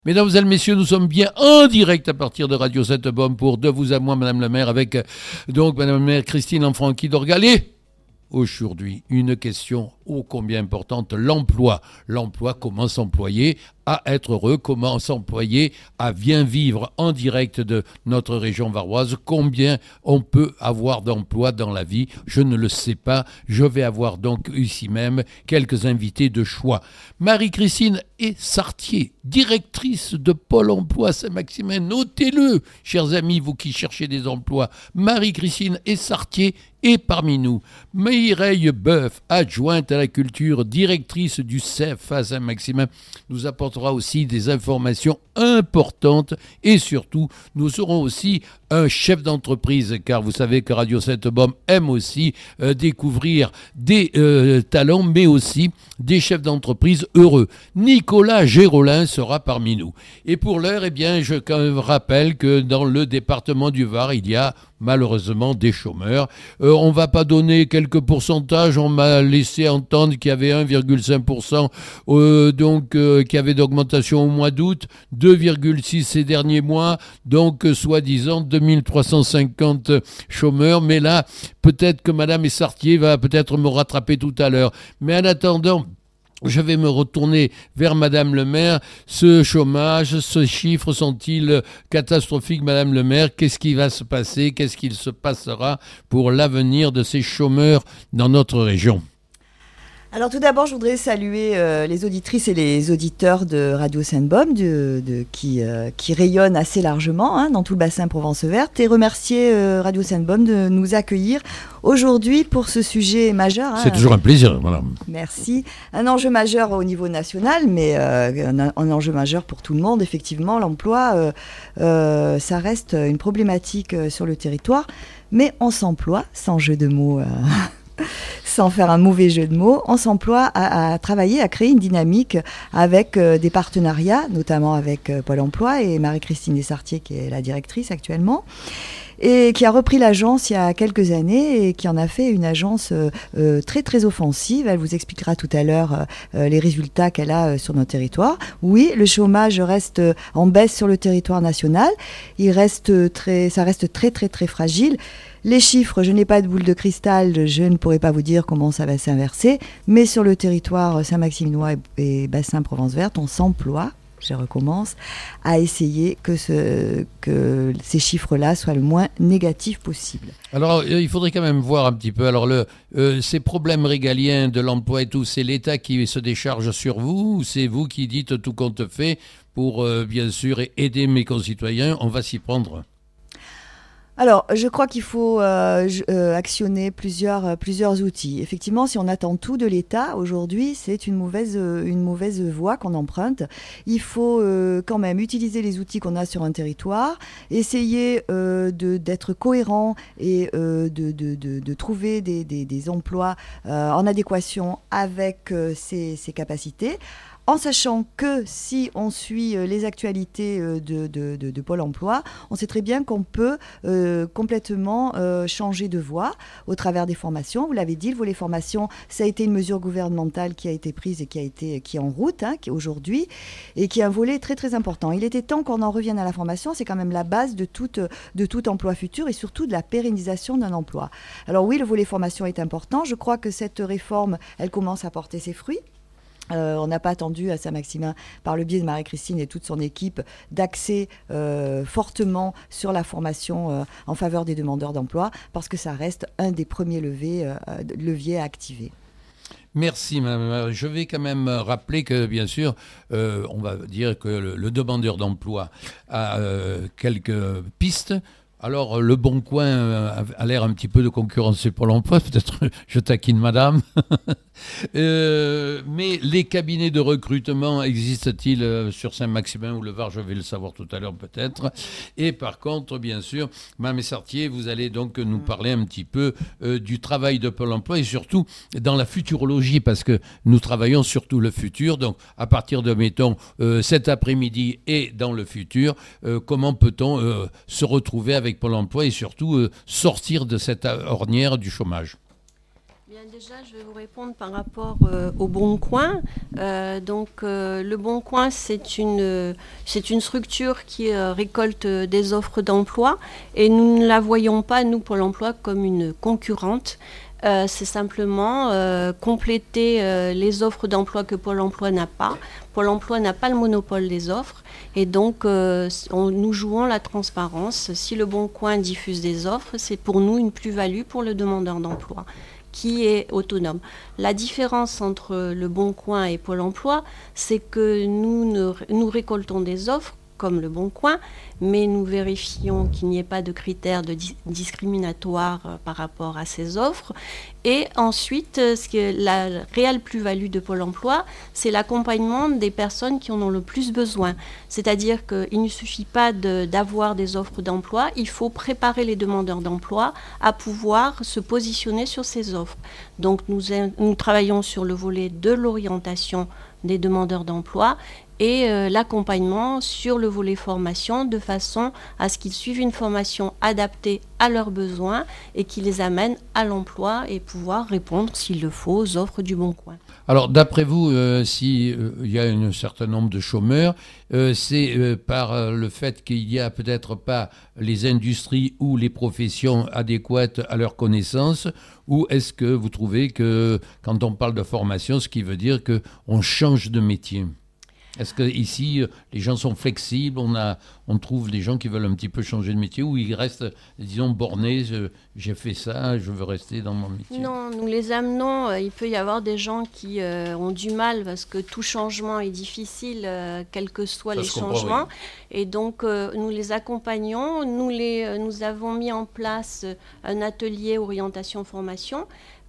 Mesdames et messieurs, nous sommes bien en direct à partir de Radio 7 Bombe pour De vous à moi, Madame la maire, avec donc Madame la maire Christine Lanfranchi d'Orgalé. Aujourd'hui, une question ô combien importante, l'emploi. L'emploi, comment s'employer à être heureux, comment s'employer à bien vivre en direct de notre région varoise. Combien on peut avoir d'emplois dans la vie, je ne le sais pas. Je vais avoir donc ici même quelques invités de choix. Marie-Christine Essartier, directrice de Pôle emploi Saint-Maximin. Notez-le, chers amis, vous qui cherchez des emplois. Marie-Christine Essartier est parmi nous. Mireille Boeuf, adjointe à la culture, directrice du CEF à Saint-Maximin, nous apportera aussi des informations importantes et surtout, nous aurons aussi un chef d'entreprise, car vous savez que Radio 7 Bombe aime aussi découvrir des talents, mais aussi des chefs d'entreprise heureux. Nicolas Gérolin sera parmi nous. Et pour l'heure, eh bien, je rappelle que dans le département du Var, il y a malheureusement des chômeurs. On ne va pas donner quelques pourcentages, on m'a laissé entendre qu'il y avait 1,5% qui avait d'augmentation au mois d'août, 2,6 ces derniers mois, donc soi-disant 2350 chômeurs, mais là, peut-être que Madame Essartier va peut-être me rattraper tout à l'heure. Mais en attendant, je vais me retourner vers Madame le maire. Ce chômage, ces chiffres sont-ils catastrophiques, Madame le maire? Qu'est-ce qui va se passer? Qu'est-ce qu'il se passera pour l'avenir de ces chômeurs dans notre région? Alors tout d'abord, je voudrais saluer les auditrices et les auditeurs de Radio Sainte-Bombe qui rayonnent assez largement dans tout le bassin Provence Verte et remercier Radio Sainte-Bombe de nous accueillir aujourd'hui pour ce sujet majeur. C'est toujours un plaisir, madame. Merci. Un enjeu majeur au niveau national, mais un enjeu majeur pour tout le monde. Effectivement, l'emploi, ça reste une problématique sur le territoire, mais on s'emploie, sans jeu de mots... sans faire un mauvais jeu de mots, on s'emploie à travailler, à créer une dynamique avec des partenariats, notamment avec Pôle emploi et Marie-Christine Essartier, qui est la directrice actuellement, et qui a repris l'agence il y a quelques années et qui en a fait une agence très très offensive. Elle vous expliquera tout à l'heure les résultats qu'elle a sur notre territoire. Oui, le chômage reste en baisse sur le territoire national. Ça reste très très très fragile. Les chiffres, je n'ai pas de boule de cristal, je ne pourrais pas vous dire comment ça va s'inverser, mais sur le territoire Saint-Maximinois et bassin Provence Verte, on s'emploie, je recommence, à essayer que ces chiffres-là soient le moins négatifs possible. Alors, il faudrait quand même voir un petit peu. Alors, ces problèmes régaliens de l'emploi et tout, c'est l'État qui se décharge sur vous ou c'est vous qui dites tout compte fait pour, bien sûr, aider mes concitoyens? On va s'y prendre. Alors, je crois qu'il faut actionner plusieurs outils. Effectivement, si on attend tout de l'État, aujourd'hui, c'est une mauvaise voie qu'on emprunte. Il faut quand même utiliser les outils qu'on a sur un territoire, essayer d'être cohérent et de trouver des emplois en adéquation avec ses capacités. En sachant que si on suit les actualités de Pôle emploi, on sait très bien qu'on peut complètement changer de voie au travers des formations. Vous l'avez dit, le volet formation, ça a été une mesure gouvernementale qui a été prise et qui est en route aujourd'hui et qui est un volet très très important. Il était temps qu'on en revienne à la formation, c'est quand même la base de tout emploi futur et surtout de la pérennisation d'un emploi. Alors oui, le volet formation est important. Je crois que cette réforme, elle commence à porter ses fruits. On n'a pas attendu à Saint-Maximin, par le biais de Marie-Christine et toute son équipe, d'axer fortement sur la formation en faveur des demandeurs d'emploi, parce que ça reste un des premiers leviers à activer. Merci, madame. Je vais quand même rappeler que, bien sûr, on va dire que le demandeur d'emploi a quelques pistes. Alors, le Bon Coin a l'air un petit peu de concurrencer Pôle emploi, peut-être je taquine madame. Mais les cabinets de recrutement existent-ils sur Saint-Maximin ou le Var? Je vais le savoir tout à l'heure peut-être. Et par contre, bien sûr, Mme Essartier, vous allez donc nous parler un petit peu du travail de Pôle emploi et surtout dans la futurologie, parce que nous travaillons surtout le futur. Donc, à partir de, mettons, cet après-midi et dans le futur, comment peut-on se retrouver avec Pôle emploi et surtout sortir de cette ornière du chômage? Bien, Déjà, je vais vous répondre par rapport au Bon Coin. Le Bon Coin, c'est une structure qui récolte des offres d'emploi et nous ne la voyons pas, nous, Pôle emploi, comme une concurrente. C'est simplement compléter les offres d'emploi que Pôle emploi n'a pas. Pôle emploi n'a pas le monopole des offres et donc nous jouons la transparence. Si le Bon Coin diffuse des offres, c'est pour nous une plus-value pour le demandeur d'emploi qui est autonome. La différence entre le Bon Coin et Pôle emploi, c'est que nous récoltons des offres comme le Bon Coin, mais nous vérifions qu'il n'y ait pas de critères discriminatoires par rapport à ces offres. Et ensuite, la réelle plus-value de Pôle emploi, c'est l'accompagnement des personnes qui en ont le plus besoin. C'est-à-dire qu'il ne suffit pas d'avoir des offres d'emploi, il faut préparer les demandeurs d'emploi à pouvoir se positionner sur ces offres. Donc nous travaillons sur le volet de l'orientation des demandeurs d'emploi et l'accompagnement sur le volet formation de façon à ce qu'ils suivent une formation adaptée à leurs besoins et qui les amène à l'emploi et pouvoir répondre, s'il le faut, aux offres du Bon Coin. Alors, d'après vous, s'il y a un certain nombre de chômeurs, c'est par le fait qu'il n'y a peut-être pas les industries ou les professions adéquates à leur connaissance, ou est-ce que vous trouvez que quand on parle de formation, ce qui veut dire qu'on change de métier ? Est-ce qu'ici, les gens sont flexibles, on trouve des gens qui veulent un petit peu changer de métier ou ils restent, disons, bornés, j'ai fait ça, je veux rester dans mon métier? Non, nous les amenons, il peut y avoir des gens qui ont du mal parce que tout changement est difficile, quels que soient les changements. Oui. Et donc, nous les accompagnons, nous avons mis en place un atelier orientation-formation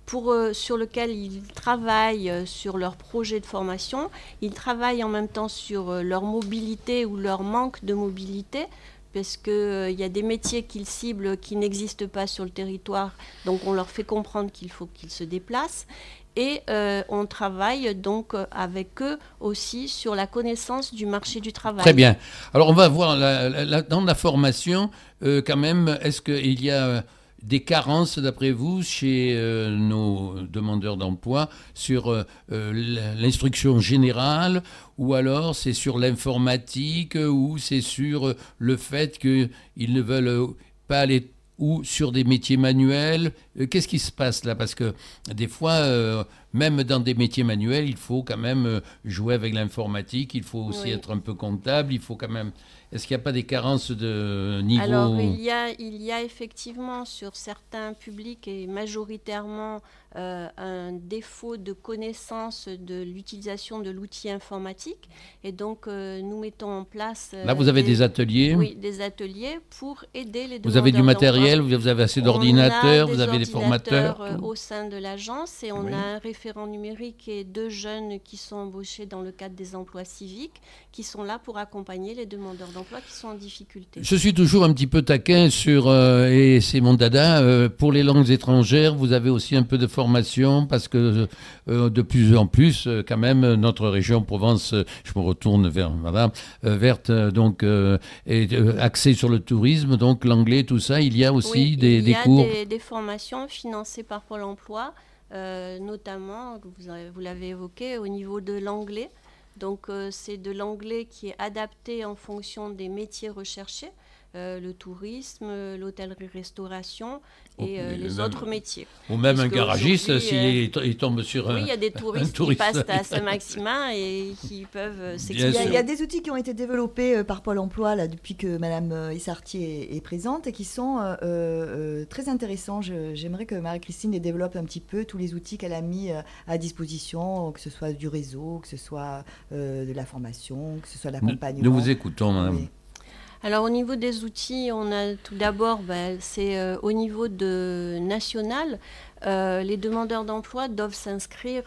sur lequel ils travaillent sur leur projet de formation. Ils travaillent en même temps sur leur mobilité ou leur manque de mobilité, parce qu'il y a des métiers qu'ils ciblent qui n'existent pas sur le territoire, donc on leur fait comprendre qu'il faut qu'ils se déplacent. Et on travaille donc avec eux aussi sur la connaissance du marché du travail. Très bien. Alors on va voir dans la formation, quand même, est-ce qu'il y a des carences, d'après vous, chez nos demandeurs d'emploi sur l'instruction générale, ou alors c'est sur l'informatique, ou c'est sur le fait qu'ils ne veulent pas aller ou sur des métiers manuels? Qu'est-ce qui se passe là? Parce que des fois, même dans des métiers manuels, il faut quand même jouer avec l'informatique, il faut aussi être un peu comptable, il faut quand même... Est-ce qu'il n'y a pas des carences de niveau? Alors, il y a effectivement sur certains publics et majoritairement un défaut de connaissance de l'utilisation de l'outil informatique. Et donc, nous mettons en place... Là, vous avez des ateliers? Oui, des ateliers pour aider les demandeurs. Vous avez du matériel, vous avez assez d'ordinateurs, vous avez des formateurs au sein de l'agence et on a un référent numérique et 2 jeunes qui sont embauchés dans le cadre des emplois civiques qui sont là pour accompagner les demandeurs d'emploi qui sont en difficulté. Je suis toujours un petit peu taquin sur, et c'est mon dada, pour les langues étrangères, vous avez aussi un peu de formation parce que de plus en plus, quand même, notre région Provence, je me retourne vers Madame Verte, donc est axée sur le tourisme, donc l'anglais, tout ça, il y a aussi des cours. Il y a des formations financées par Pôle emploi, notamment, vous l'avez évoqué, au niveau de l'anglais. Donc c'est de l'anglais qui est adapté en fonction des métiers recherchés, le tourisme, l'hôtellerie-restauration et les autres métiers. Ou même un garagiste, s'il tombe sur un... Oui, il y a des touristes qui passent à Saint-Maximin et qui peuvent s'exprimer. Il y a des outils qui ont été développés par Pôle emploi là, depuis que Mme Issartier est présente et qui sont très intéressants. J'aimerais que Marie-Christine les développe un petit peu, tous les outils qu'elle a mis à disposition, que ce soit du réseau, que ce soit de la formation, que ce soit de l'accompagnement. Nous vous écoutons, Madame. Oui. Alors au niveau des outils, on a tout d'abord, c'est au niveau national, les demandeurs d'emploi doivent s'inscrire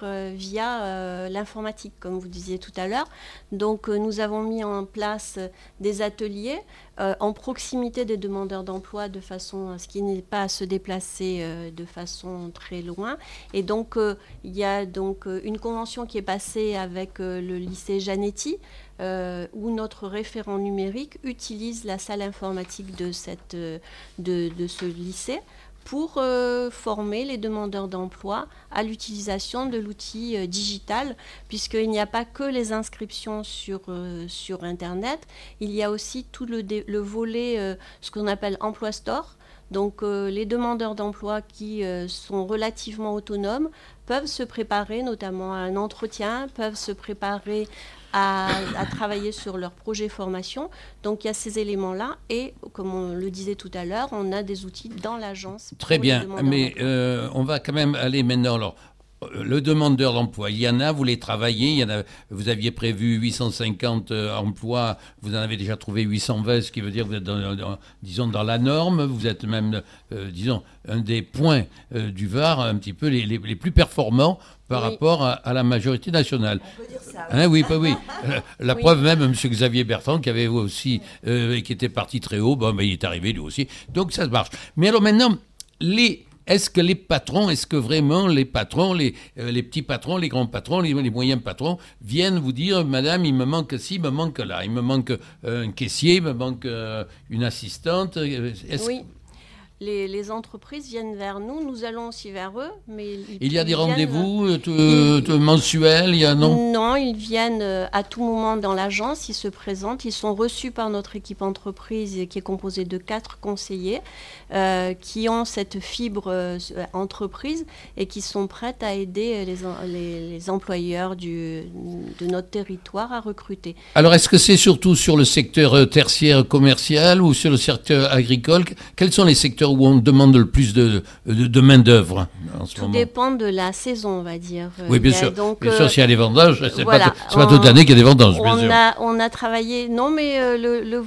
via l'informatique, comme vous disiez tout à l'heure. Donc nous avons mis en place des ateliers en proximité des demandeurs d'emploi de façon à ce qu'ils n'aient pas à se déplacer de façon très loin. Et donc il y a donc une convention qui est passée avec le lycée Janetti, où notre référent numérique utilise la salle informatique de ce lycée pour former les demandeurs d'emploi à l'utilisation de l'outil digital, puisqu'il n'y a pas que les inscriptions sur Internet, il y a aussi tout le volet, ce qu'on appelle Emploi Store. Donc les demandeurs d'emploi qui sont relativement autonomes peuvent se préparer notamment à un entretien, peuvent se préparer à travailler sur leur projet formation. Donc il y a ces éléments-là et comme on le disait tout à l'heure, on a des outils dans l'agence. Très bien, mais on va quand même aller maintenant. Alors, le demandeur d'emploi, il y en a, vous les travaillez, vous aviez prévu 850 emplois, vous en avez déjà trouvé 820, ce qui veut dire que vous êtes disons dans la norme, vous êtes même, disons, un des points du Var, un petit peu les plus performants par rapport à la majorité nationale. On peut dire ça. Hein, oui. La preuve même, M. Xavier Bertrand, qui avait aussi, qui était parti très haut, il est arrivé lui aussi, donc ça marche. Mais alors maintenant, est-ce que vraiment les patrons, les petits patrons, les grands patrons, les moyens patrons viennent vous dire, madame, il me manque ci, il me manque là, il me manque un caissier, il me manque une assistante. Oui. Les entreprises viennent vers nous, nous allons aussi vers eux. Mais il y a des rendez-vous mensuels, Non, ils viennent à tout moment dans l'agence, ils se présentent, ils sont reçus par notre équipe entreprise qui est composée de 4 conseillers qui ont cette fibre entreprise et qui sont prêtes à aider les employeurs de notre territoire à recruter. Alors, est-ce que c'est surtout sur le secteur tertiaire commercial ou sur le secteur agricole? Quels sont les secteurs où on demande le plus de main-d'œuvre en ce moment? Tout dépend de la saison, on va dire. Oui, bien sûr. Bien sûr, s'il y a des vendanges, c'est pas toute l'année qu'il y a des vendanges, bien sûr. On a travaillé, non, mais le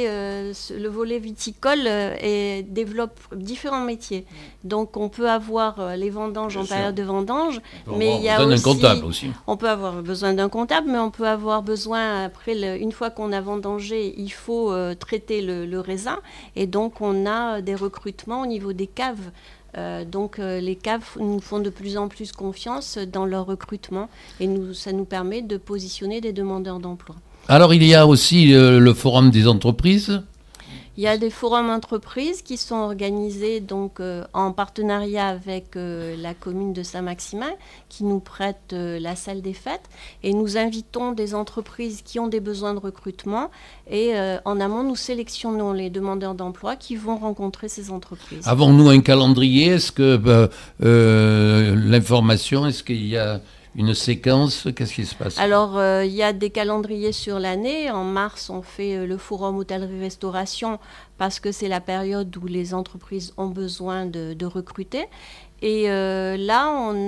volet viticole développe différents métiers. Donc, on peut avoir les vendanges en période de vendange, mais il y a besoin d'un comptable aussi. On peut avoir besoin d'un comptable, mais on peut avoir besoin, après, une fois qu'on a vendangé, il faut traiter le raisin. Et donc, on a des recrutements au niveau des caves. Donc les caves nous font de plus en plus confiance dans leur recrutement et ça nous permet de positionner des demandeurs d'emploi. Alors il y a aussi le forum des entreprises. Il y a des forums entreprises qui sont organisés donc, en partenariat avec la commune de Saint-Maximin qui nous prête la salle des fêtes et nous invitons des entreprises qui ont des besoins de recrutement et en amont nous sélectionnons les demandeurs d'emploi qui vont rencontrer ces entreprises. Avons-nous un calendrier? Est-ce que l'information, est-ce qu'il y a une séquence? Qu'est-ce qui se passe? Alors, il y a des calendriers sur l'année. En mars, on fait le forum hôtellerie-restauration parce que c'est la période où les entreprises ont besoin de recruter. Et là, on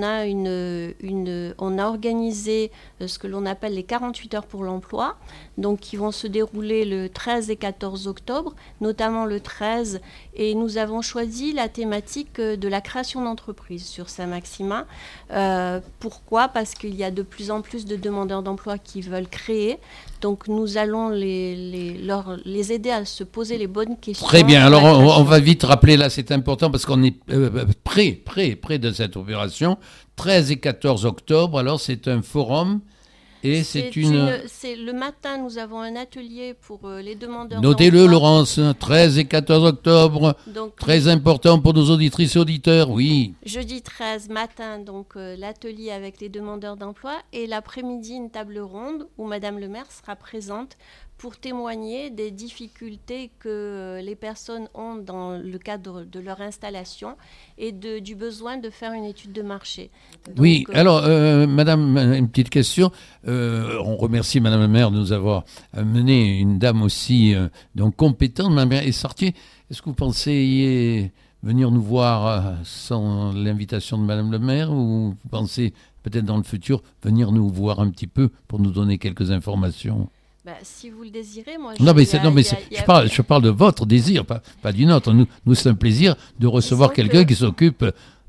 a organisé ce que l'on appelle les 48 heures pour l'emploi, donc qui vont se dérouler le 13 et 14 octobre, notamment le 13. Et nous avons choisi la thématique de la création d'entreprises sur Saint-Maximin. Pourquoi? Parce qu'il y a de plus en plus de demandeurs d'emploi qui veulent créer. Donc nous allons les aider à se poser les bonnes questions. Très bien, alors on va vite rappeler là, c'est important parce qu'on est près de cette opération. 13 et 14 octobre, alors c'est un forum et c'est le matin, nous avons un atelier pour les demandeurs Notez-le d'emploi. Laurence, 13 et 14 octobre, donc, très important pour nos auditrices et auditeurs, oui. Jeudi 13 matin, donc l'atelier avec les demandeurs d'emploi et l'après-midi une table ronde où Madame le maire sera présente pour témoigner des difficultés que les personnes ont dans le cadre de leur installation et du besoin de faire une étude de marché. Donc, oui, alors, Madame, une petite question. On remercie Madame la maire de nous avoir amené une dame aussi donc compétente. Madame la maire est sortie. Est-ce que vous pensez venir nous voir sans l'invitation de Madame le maire ou vous pensez peut-être dans le futur venir nous voir un petit peu pour nous donner quelques informations? Si vous le désirez, moi... Je parle de votre désir, pas du nôtre. Nous c'est un plaisir de recevoir quelqu'un qui s'occupe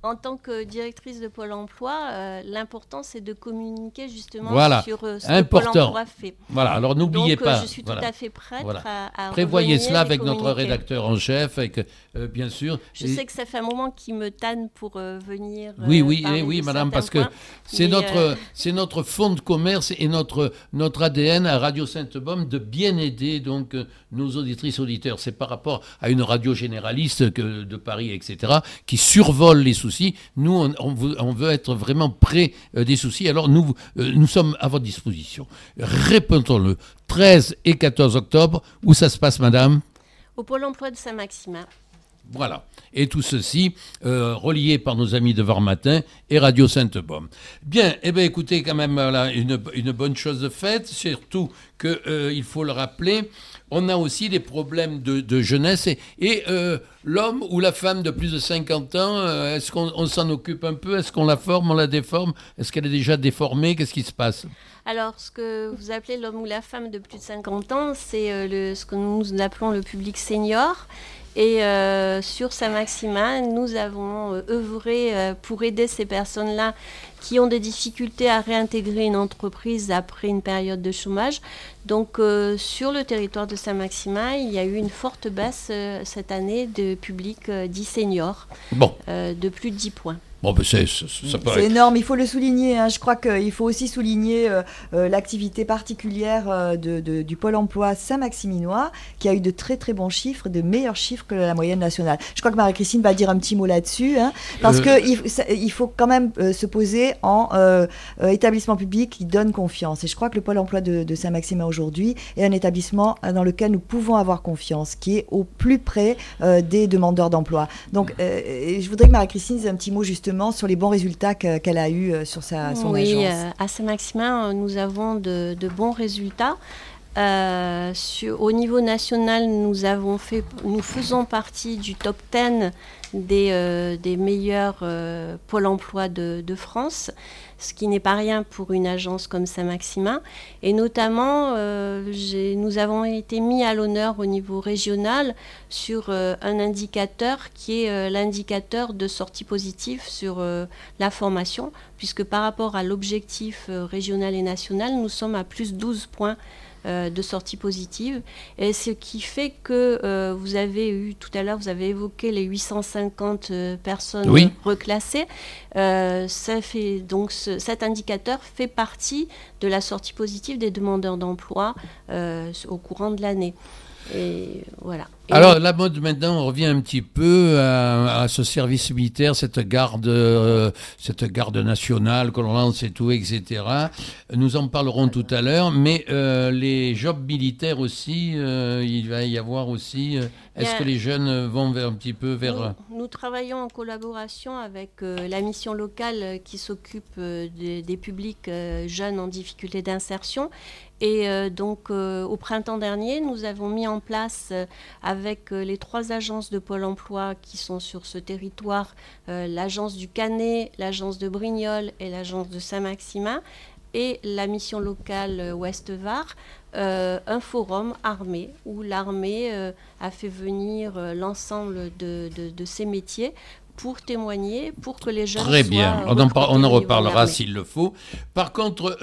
en tant que directrice de Pôle emploi, l'important c'est de communiquer justement sur ce que Pôle emploi fait. Voilà, alors n'oubliez pas. Je suis tout à fait prête à prévoyez cela avec notre rédacteur en chef, avec, bien sûr. Je sais que ça fait un moment qu'il me tanne pour venir. Oui, madame, parce que c'est notre fonds de commerce et notre ADN à Radio Sainte-Baume de bien aider donc nos auditrices auditeurs. C'est par rapport à une radio généraliste de Paris, etc., qui survole les soucis. Nous, on veut être vraiment près des soucis. Alors, nous sommes à votre disposition. Répétons-le. 13 et 14 octobre, où ça se passe, madame ? Au Pôle emploi de Saint-Maximin. Voilà. Et tout ceci relié par nos amis de Var-Matin et Radio Sainte-Baume. Bien, écoutez, quand même, voilà, une bonne chose de faite, surtout qu'il faut le rappeler, on a aussi des problèmes de jeunesse et l'homme ou la femme de plus de 50 ans, est-ce qu'on s'en occupe un peu ? Est-ce qu'on la forme, on la déforme ? Est-ce qu'elle est déjà déformée ? Qu'est-ce qui se passe ? Alors, ce que vous appelez l'homme ou la femme de plus de 50 ans, c'est ce que nous appelons le public senior. Et sur Saint-Maximin, nous avons œuvré pour aider ces personnes-là qui ont des difficultés à réintégrer une entreprise après une période de chômage. Donc, sur le territoire de Saint-Maximin, il y a eu une forte baisse cette année de public dit senior, de plus de 10 points. Bon, ben c'est énorme, il faut le souligner. Je crois qu'il faut aussi souligner l'activité particulière du Pôle emploi Saint-Maximinois, qui a eu de très très bons chiffres, de meilleurs chiffres que la moyenne nationale. Je crois que Marie-Christine va dire un petit mot là-dessus, parce qu'il faut quand même se poser en établissement public qui donne confiance. Et je crois que le Pôle emploi de Saint-Maximin aujourd'hui est un établissement dans lequel nous pouvons avoir confiance, qui est au plus près des demandeurs d'emploi. Donc, je voudrais que Marie-Christine dise un petit mot justement sur les bons résultats qu'elle a eus sur son agence. Oui, à Saint-Maximin, nous avons de bons résultats. Au niveau national, nous faisons partie du top 10 des meilleurs pôles emploi de France, ce qui n'est pas rien pour une agence comme Saint-Maximin. Et notamment, nous avons été mis à l'honneur au niveau régional sur un indicateur qui est l'indicateur de sortie positive sur la formation, puisque par rapport à l'objectif régional et national, nous sommes à plus 12 points de sortie positive, et ce qui fait que vous avez eu tout à l'heure, vous avez évoqué les 850 personnes reclassées. Ça fait donc cet indicateur fait partie de la sortie positive des demandeurs d'emploi au courant de l'année. Et voilà. Alors, la mode maintenant, on revient un petit peu à ce service militaire, cette garde nationale que l'on lance et tout, etc. Nous en parlerons tout à l'heure, mais les jobs militaires aussi, il va y avoir aussi. Est-ce que les jeunes vont un petit peu vers. Nous travaillons en collaboration avec la mission locale qui s'occupe des publics jeunes en difficulté d'insertion. Et donc, au printemps dernier, nous avons mis en place, avec les 3 agences de Pôle emploi qui sont sur ce territoire, l'agence du Canet, l'agence de Brignoles et l'agence de Saint-Maximin, et la mission locale Ouest-Var, un forum armé, où l'armée a fait venir l'ensemble de ces métiers pour témoigner, pour que les jeunes Très bien, on en reparlera s'il le faut. Par contre,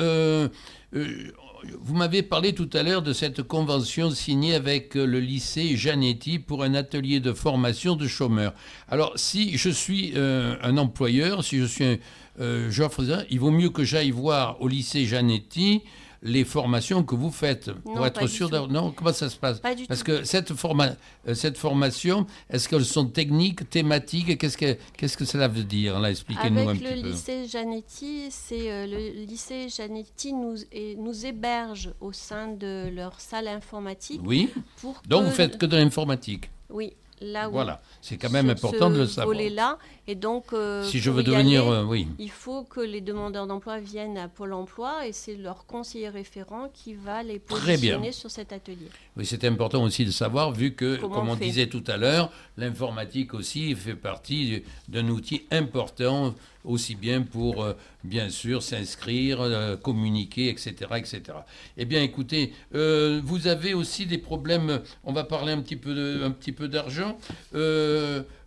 vous m'avez parlé tout à l'heure de cette convention signée avec le lycée Janetti pour un atelier de formation de chômeurs. Alors, si je suis un employeur, si je suis j'offre ça, il vaut mieux que j'aille voir au lycée Janetti les formations que vous faites pour être sûr d'avoir. Non, comment ça se passe? Pas du Parce tout. que cette formation, est-ce qu'elles sont techniques, thématiques? Qu'est-ce que cela veut dire? Là, expliquez-nous un petit peu. Avec le lycée Janetti, le lycée Janetti nous héberge au sein de leur salle informatique. Oui. Donc vous faites que de l'informatique. Oui. Là où voilà, c'est quand même important de le savoir. Volet-là, et donc, si je veux devenir, il faut que les demandeurs d'emploi viennent à Pôle emploi, et c'est leur conseiller référent qui va les positionner sur cet atelier. Oui, c'est important aussi de savoir, vu que, comme on disait tout à l'heure, l'informatique aussi fait partie d'un outil important, aussi bien pour, bien sûr, s'inscrire, communiquer, etc., etc. Eh bien, écoutez, vous avez aussi des problèmes, on va parler un petit peu d'argent,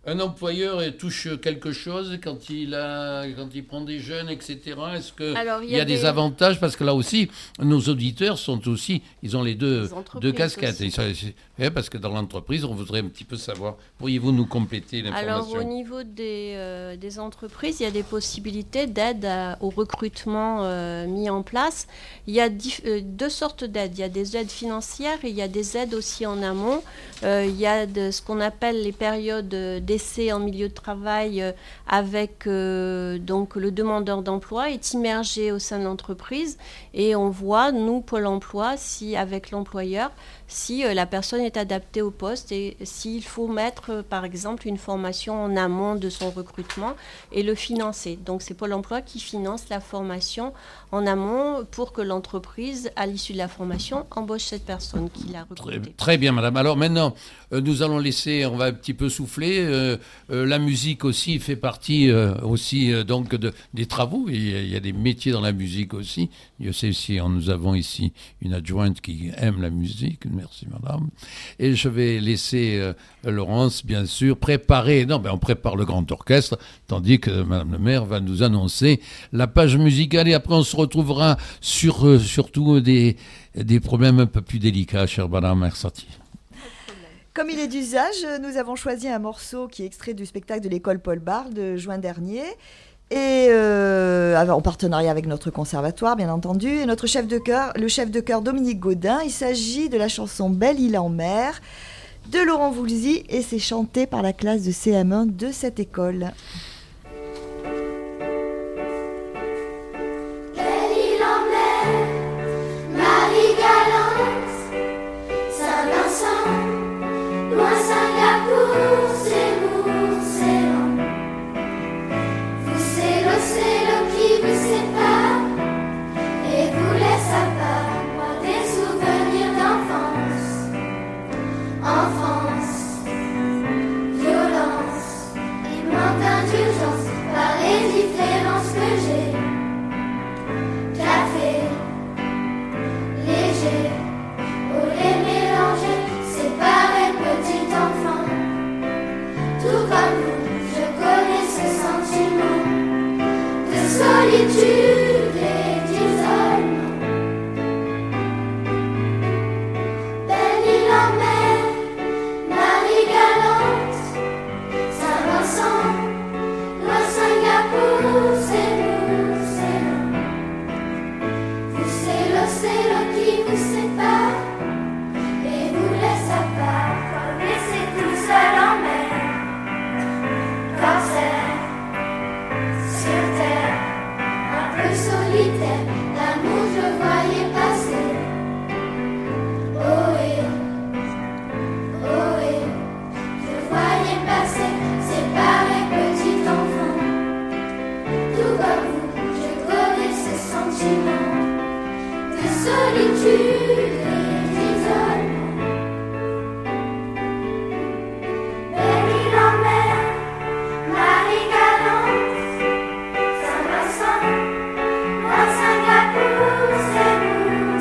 Un employeur touche quelque chose quand il prend des jeunes, etc. Est-ce qu'il y a des avantages? Parce que là aussi, nos auditeurs ils ont les deux casquettes. Parce que dans l'entreprise, on voudrait un petit peu savoir. Pourriez-vous nous compléter l'information? Alors, au niveau des entreprises, il y a des possibilités d'aide au recrutement mis en place. Il y a deux sortes d'aides. Il y a des aides financières et il y a des aides aussi en amont. Il y a ce qu'on appelle les périodes d'essai en milieu de travail avec donc le demandeur d'emploi est immergé au sein de l'entreprise et on voit, nous, Pôle emploi, si avec l'employeur, si la personne est adaptée au poste et s'il faut mettre, par exemple, une formation en amont de son recrutement et le financer. Donc, c'est Pôle emploi qui finance la formation en amont pour que l'entreprise, à l'issue de la formation, embauche cette personne qui l'a recrutée. Très bien, madame. Alors maintenant, nous allons on va un petit peu souffler. La musique aussi fait partie donc des travaux. Il y a des métiers dans la musique aussi. Je sais si nous avons ici une adjointe qui aime la musique. Merci, madame. Et je vais laisser Laurence, bien sûr, préparer. On prépare le grand orchestre, tandis que madame le maire va nous annoncer la page musicale. Et après, on se retrouvera sur surtout des problèmes un peu plus délicats, chère madame Ersartier. Comme il est d'usage, nous avons choisi un morceau qui est extrait du spectacle de l'école Paul Bard de juin dernier. Et en partenariat avec notre conservatoire, bien entendu, et notre chef de chœur, le chef de chœur Dominique Gaudin. Il s'agit de la chanson Belle île en mer de Laurent Voulzy et c'est chanté par la classe de CM1 de cette école. Belle île en mer, Marie galante, Saint-Vincent, loin Singapour, c'est long. C'est l'eau qui vous sépare et vous laisse à part moi des souvenirs d'enfance. Enfance, violence et manque d'indulgence par les différences que j'ai. Café, léger, au lait mélangé, séparé petit enfant. Tout comme vous, je connais ce sentiment de solitude et d'isolement. Belle île en mer, Marie galante, Saint-Vincent, loin Singapour, c'est long. C'est l'eau qui vous sépare et vous laisse à part, laissez tout seul en mer. Cancer, sur terre, un peu solitaire, l'amour je voyais passer. Ohé, je voyais passer, séparé petit enfant. Tout comme vous, je connais ce sentiment de solitude et d'isolement. Belle île en mer, Marie galante, Saint-Vincent, loin Singapour, c'est long.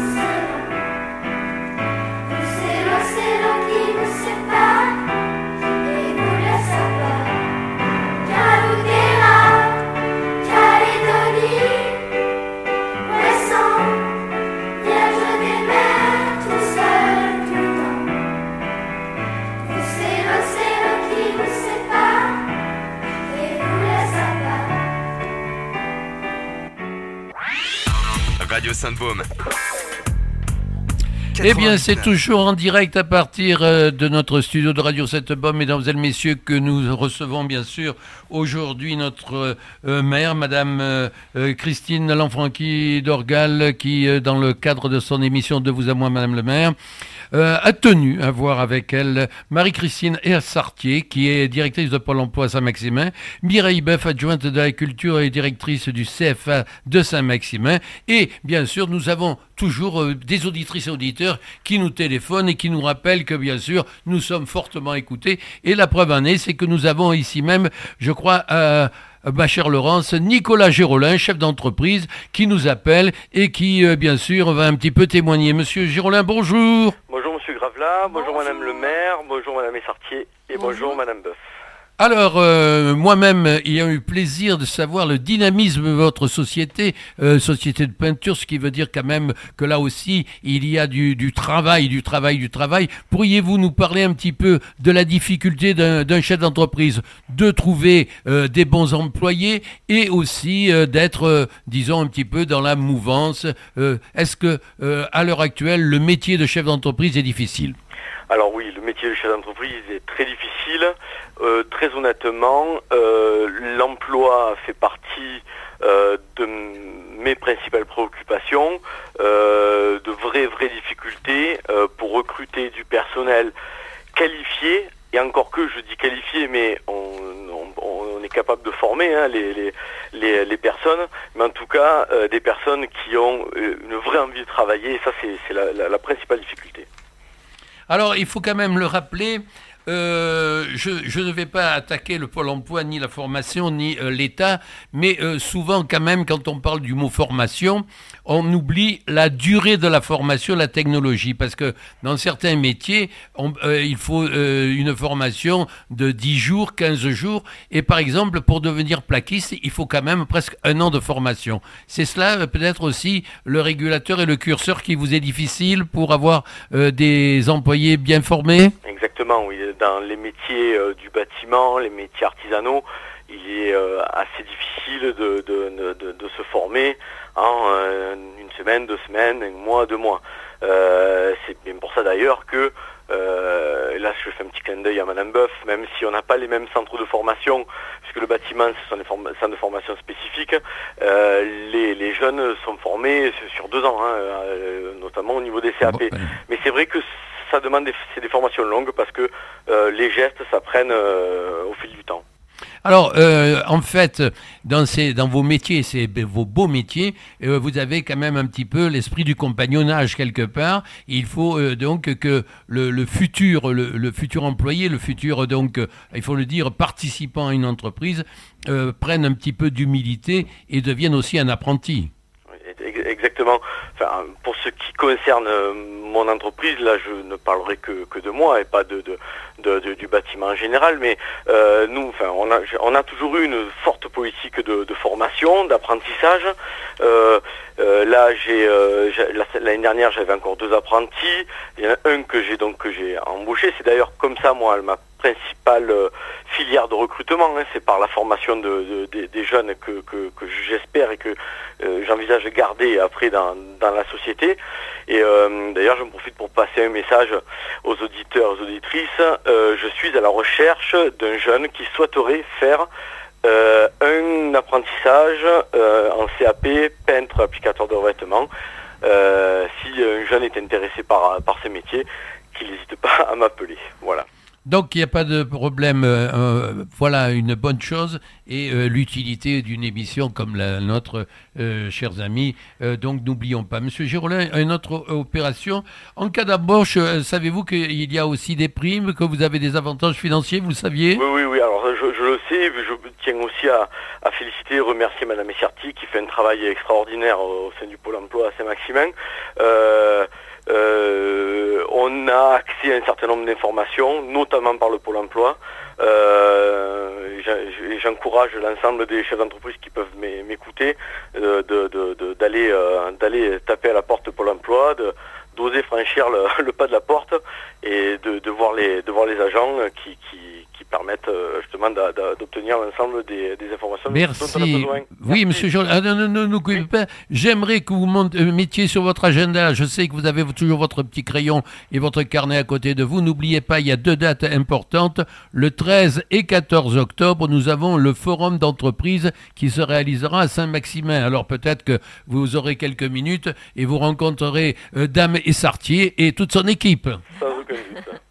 C'est l'eau qui vous sépare et vous laisse à part. Caloudera, Calédonie, Ouessant, Vierge des mers, tout seul, tout le temps. C'est l'eau qui vous sépare et vous laisse à part. Radio Sainte-Baume. Eh bien, c'est toujours en direct à partir de notre studio de Radio Sainte-Baume, mesdames et messieurs, que nous recevons bien sûr aujourd'hui notre maire, madame Christine Lanfranchi d'Orgal, qui, dans le cadre de son émission De vous à moi, madame le maire, a tenu à voir avec elle Marie-Christine Ersartier, qui est directrice de Pôle emploi Saint-Maximin, Mireille Boeuf, adjointe de la culture et directrice du CFA de Saint-Maximin, et bien sûr nous avons toujours des auditrices et auditeurs qui nous téléphonent et qui nous rappellent que bien sûr nous sommes fortement écoutés, et la preuve en est, c'est que nous avons ici même, je crois, ma chère Laurence, Nicolas Gérolin, chef d'entreprise, qui nous appelle et qui, bien sûr, va un petit peu témoigner. Monsieur Gérolin, bonjour. Bonjour Monsieur Gravelas, bonjour Madame le maire, bonjour Madame Ersartier et bonjour Madame Boeuf. Alors, moi-même, ayant eu plaisir de savoir le dynamisme de votre société, société de peinture, ce qui veut dire quand même que là aussi, il y a du travail. Pourriez-vous nous parler un petit peu de la difficulté d'un chef d'entreprise de trouver des bons employés et aussi d'être, disons, un petit peu dans la mouvance? Est-ce que, à l'heure actuelle, le métier de chef d'entreprise est difficile? Alors oui, le métier de chef d'entreprise est très difficile. Très honnêtement, l'emploi fait partie de mes principales préoccupations, de vraies difficultés pour recruter du personnel qualifié. Et encore que je dis qualifié, mais on est capable de former les personnes, mais en tout cas des personnes qui ont une vraie envie de travailler. Et ça, c'est la principale difficulté. Alors, il faut quand même le rappeler, je ne vais pas attaquer le Pôle emploi, ni la formation, ni l'État, mais souvent quand même, quand on parle du mot formation, on oublie la durée de la formation, la technologie, parce que dans certains métiers, il faut une formation de 10 jours, 15 jours, et par exemple, pour devenir plaquiste, il faut quand même presque 1 an de formation. C'est cela peut-être aussi le régulateur et le curseur qui vous est difficile pour avoir des employés bien formés? Exactement, oui. Dans les métiers du bâtiment, les métiers artisanaux, il est assez difficile de se former en 1 semaine, 2 semaines, 1 mois, 2 mois. C'est bien pour ça d'ailleurs que, là je fais un petit clin d'œil à Madame Boeuf, même si on n'a pas les mêmes centres de formation, puisque le bâtiment ce sont des centres de formation spécifiques, les jeunes sont formés sur 2 ans, notamment au niveau des CAP. Bon, mais c'est vrai que ça demande c'est des formations longues parce que les gestes s'apprennent au fil du temps. Alors, en fait, dans vos métiers, vos beaux métiers, vous avez quand même un petit peu l'esprit du compagnonnage quelque part. Il faut donc que le futur employé, le futur donc, il faut le dire, participant à une entreprise, prenne un petit peu d'humilité et devienne aussi un apprenti. Exactement. Enfin, pour ce qui concerne mon entreprise, là, je ne parlerai que de moi et pas du bâtiment en général. Mais nous, enfin, on a toujours eu une forte politique de formation, d'apprentissage. Là, l'année dernière, j'avais encore 2 apprentis. Il y en a un que j'ai embauché. C'est d'ailleurs comme ça, moi, ma principale filière de recrutement, c'est par la formation des jeunes que j'espère et que j'envisage de garder après dans la société. Et d'ailleurs, j'en profite pour passer un message aux auditeurs, aux auditrices. Je suis à la recherche d'un jeune qui souhaiterait faire un apprentissage en CAP, peintre, applicateur de revêtement. Si un jeune est intéressé par ces métiers, qu'il n'hésite pas à m'appeler. Voilà. Donc il n'y a pas de problème, voilà une bonne chose et l'utilité d'une émission comme la nôtre, chers amis. Donc n'oublions pas. Monsieur Girolin, une autre opération. En cas d'embauche, savez-vous qu'il y a aussi des primes, que vous avez des avantages financiers, vous le saviez? Oui. Alors je le sais. Je tiens aussi à féliciter et remercier Madame Essiarty qui fait un travail extraordinaire au sein du Pôle emploi à Saint-Maximin. On a accès à un certain nombre d'informations, notamment par le Pôle emploi. J'encourage l'ensemble des chefs d'entreprise qui peuvent m'écouter d'aller taper à la porte de Pôle emploi, d'oser franchir le pas de la porte et de voir les agents qui permettent justement d'obtenir l'ensemble des informations dont on a besoin. Oui, monsieur Jean, ne coupez pas. J'aimerais que vous mettiez sur votre agenda, je sais que vous avez toujours votre petit crayon et votre carnet à côté de vous. N'oubliez pas, il y a 2 dates importantes. Le 13 et 14 octobre, nous avons le forum d'entreprise qui se réalisera à Saint-Maximin. Alors peut-être que vous aurez quelques minutes et vous rencontrerez Dame Essiarty et toute son équipe. Sans aucun doute.